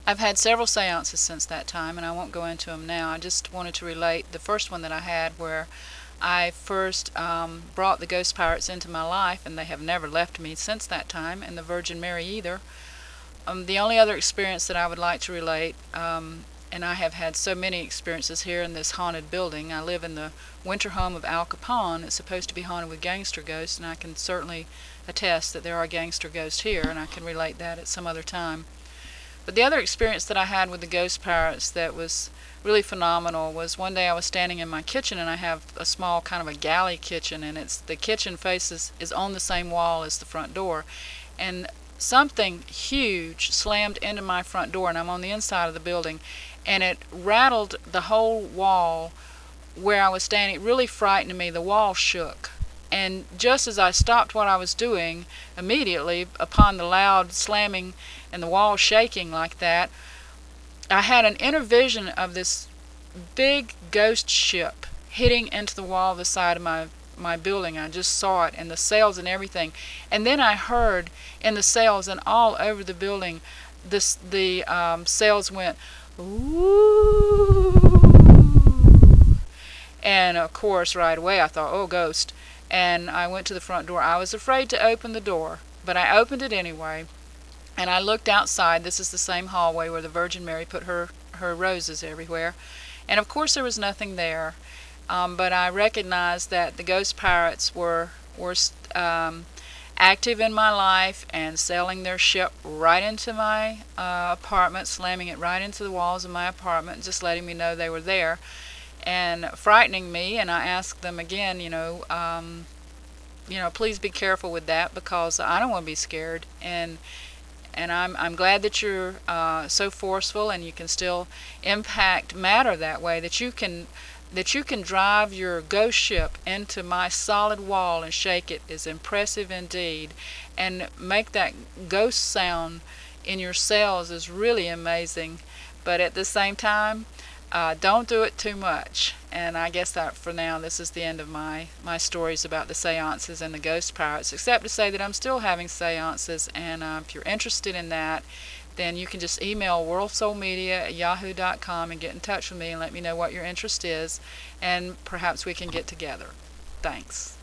I've had several seances since that time, and I won't go into them now. I just wanted to relate the first one that I had where I first brought the ghost pirates into my life, and they have never left me since that time, and the Virgin Mary either. The only other experience that I would like to relate, and I have had so many experiences here in this haunted building. I live in the winter home of Al Capone. It's supposed to be haunted with gangster ghosts, and I can certainly attest that there are gangster ghosts here, and I can relate that at some other time. But the other experience that I had with the ghost pirates that was really phenomenal was one day I was standing in my kitchen, and I have a small kind of a galley kitchen, and it's the kitchen faces is on the same wall as the front door, and something huge slammed into my front door, and I'm on the inside of the building, and it rattled the whole wall where I was standing. It really frightened me. The wall shook. And just as I stopped what I was doing, immediately upon the loud slamming and the wall shaking like that, I had an inner vision of this big ghost ship hitting into the wall of the side of my building. I just saw it, and the sails and everything. And then I heard in the sails and all over the building, the sails went, ooh. And of course, right away I thought, oh, ghost. And I went to the front door. I was afraid to open the door, but I opened it anyway. And I looked outside. This is the same hallway where the Virgin Mary put her roses everywhere. And of course there was nothing there. But I recognized that the ghost pirates were active in my life and sailing their ship right into my apartment, slamming it right into the walls of my apartment, just letting me know they were there and frightening me. And I asked them again, please be careful with that, because I don't want to be scared. And I'm glad that you're so forceful, and you can still impact matter that way, that you can drive your ghost ship into my solid wall and shake it is impressive indeed, and make that ghost sound in your cells is really amazing. But at the same time, don't do it too much. And I guess that for now, this is the end of my stories about the seances and the ghost pirates, except to say that I'm still having seances, and if you're interested in that, then you can just email worldsoulmedia@yahoo.com and get in touch with me and let me know what your interest is, and perhaps we can get together. Thanks.